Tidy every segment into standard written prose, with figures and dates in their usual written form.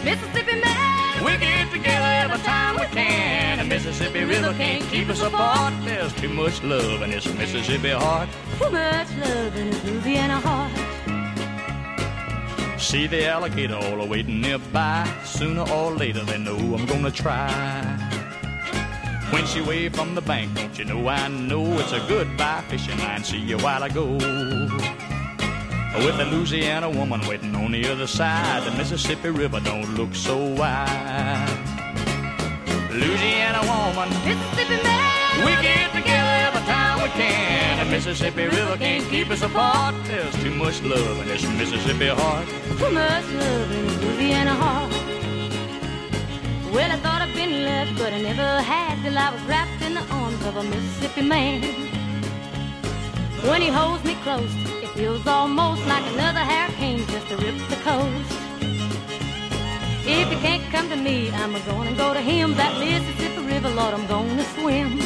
Mississippi man, we get together every time we can. The Mississippi River can't keep us apart. There's too much love in this Mississippi heart. Too much love in this Louisiana heart. See the alligator all waiting nearby. Sooner or later they know I'm gonna try. When she waved from the bank, don't you know I know it's a goodbye fishing line. See you while I go. With the Louisiana woman waiting on the other side, the Mississippi River don't look so wide. Louisiana woman, Mississippi man, we get together every time we can. The Mississippi River can't keep us apart. There's too much love in this Mississippi heart. Too much love in this Louisiana heart. Well, I thought I'd been left, but I never had till I was wrapped in the arms of a Mississippi man. When he holds me close, it feels almost like another hurricane just to rip the coast. If he can't come to me, I'm gonna go to him. That Mississippi River, Lord, I'm gonna swim.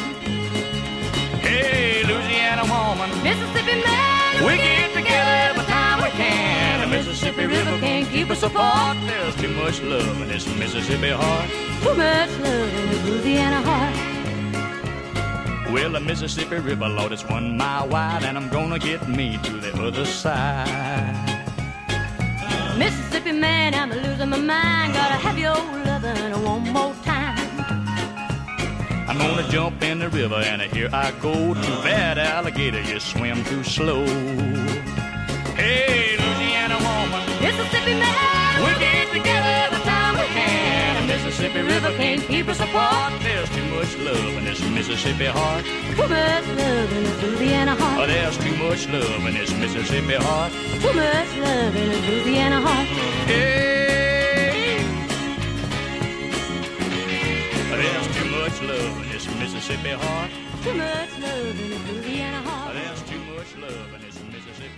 Hey, Louisiana woman, Mississippi man, we get together every time we can. The Mississippi River can't keep us apart. There's too much love in this Mississippi heart. Too much love in this Louisiana heart. Well, the Mississippi River, Lord, it's 1 mile wide, and I'm gonna get me to the other side. Mississippi man, I'm losing my mind. Gotta have your lovin' one more time. I'm gonna jump in the river, and here I go. Too bad, alligator, you swim too slow. Hey, Louisiana woman, Mississippi man, we get together every time we can. The Mississippi River can't keep us apart. There's too much love in this Mississippi heart. Too much love in this Louisiana heart. Oh, there's too much love in this Mississippi heart. Too much love in this Louisiana heart. Hey, there's too much love in this Mississippi heart. Too much love in this Louisiana heart. There's too much love in this Mississippi